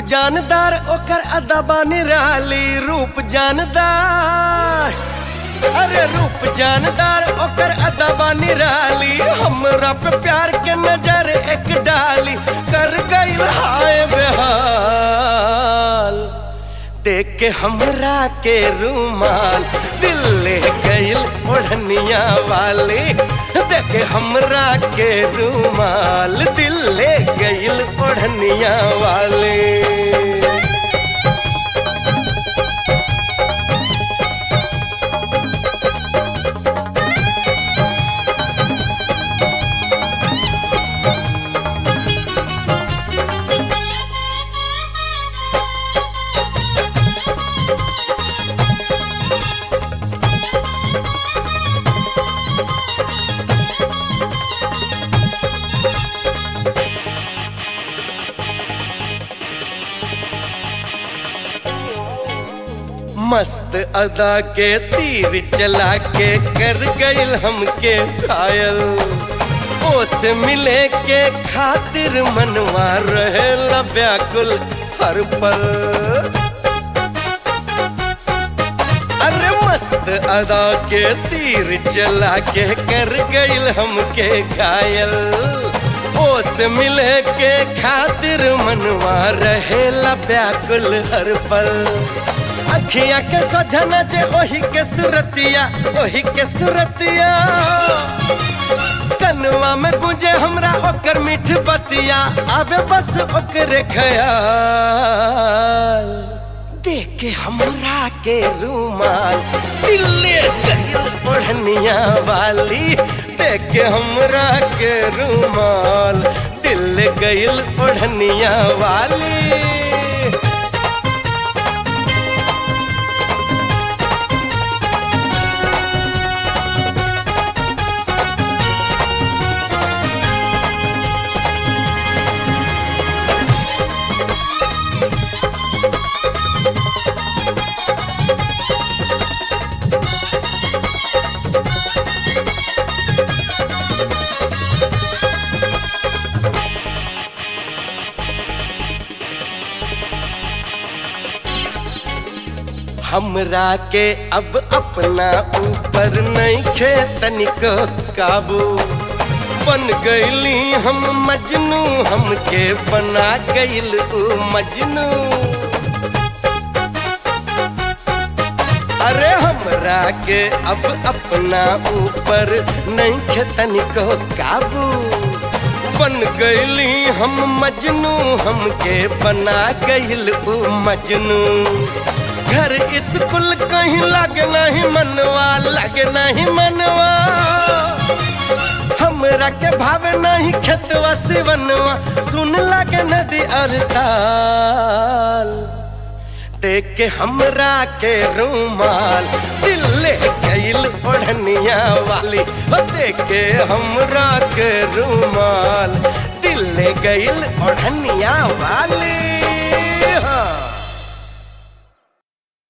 जानदार ओकर अदबा निराली, रूप जानदार, अरे रूप जानदार ओकर अदबा निराली, हमरा पे प्यार के नजर एक डाली, कर गइल हाय बेहाल। देख के हमरा के रूमाल, दिल ले गइल ओढ़निया वाली, देख के हमरा के रूमाल, दिल ले गइल ओढ़निया वाली। मस्त अदा के तीर चला के कर गइल हमके घायल, ओसे मिले के खातिर मनवा रहेला व्याकुल हर पल। अरे मस्त अदा के तीर चला के कर गइल हमके घायल, ओसे मिले के खातिर मनवा रहेला व्याकुल हर पल। अखियां के सोझना जे ओही के सुरतिया, ओही के सुरतिया, कनवा में गुंजे हमरा ओकर मीठ बतिया, आवे बस ओकरे ख्याल। देख के हमरा के रूमाल, दिल ले गइल ओढ़निया वाली, देख के हमरा के रूमाल, दिल ले गइल ओढ़निया वाली। हमरा के अब अपना ऊपर नइखे तनिको काबू, बन गइली हम मजनू, हमके बना गइल ऊ मजनू। अरे हमरा के अब अपना ऊपर नइखे तनिको काबू, बन गइली हम मजनू, हमके बना गइल ऊ मजनू। घर स्कूल कहीं लगे नहीं मनवा, लगे नहीं मनवा, हमरा के भावे नहीं खेतवा सिवनवा, सुन लगे नदी और ताल। देख के हमरा के रूमाल, दिल ले गइल ओढ़निया वाली, देख के हमरा के रूमाल, दिल ले गइल ओढ़निया वाली।